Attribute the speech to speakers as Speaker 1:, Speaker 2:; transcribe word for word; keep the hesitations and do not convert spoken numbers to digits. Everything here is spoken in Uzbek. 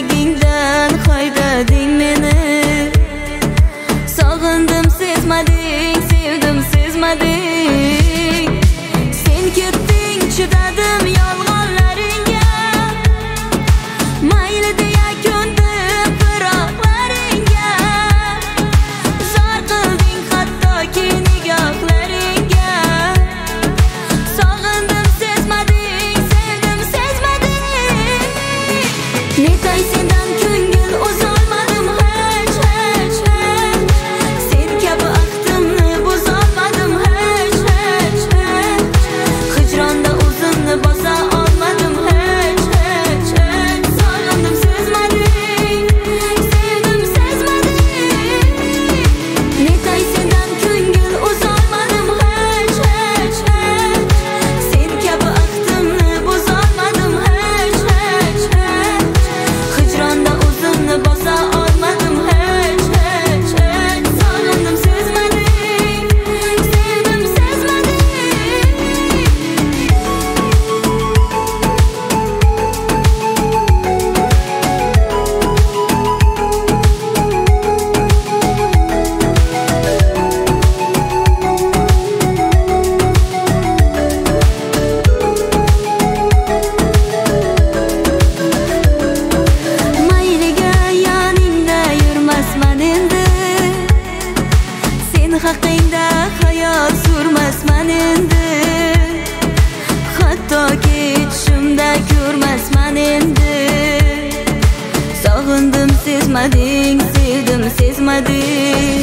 Speaker 1: yuragingdan haydading meni. Sog'indim sezmading, sevdim sezmading. Sen ketding, chidadim yolg'onlaringga. Mayli deya ko'ndim firoqlaringga. Zor qilding hattoki nigohlaringga. Sog'indim sezmading, sevdim sezmading. Netay sendan ko'ngil uzolmadim hech hech hech. Sen kabi ahdimni buzolmadim hech hech hech. Hijronda o'zimni bosa olmadim hech hech hech. Sog'indim sezmading, sevdim sezmading. Netay sendan ko'ngil uzolmadim hech hech hech. Sen kabi ahdimni buzolmadim hech hech hech. Hijronda o'zimni bosa olmadim hech hech hech. Sog'indim sezmading, sevdim sezmading. Mayliga yoningda yurmasman endi. Sen haqingda hayot surmasman endi. Hattoki tushimda ko'rmasman endi. Sog'indim sezmading, sevdim sezmading.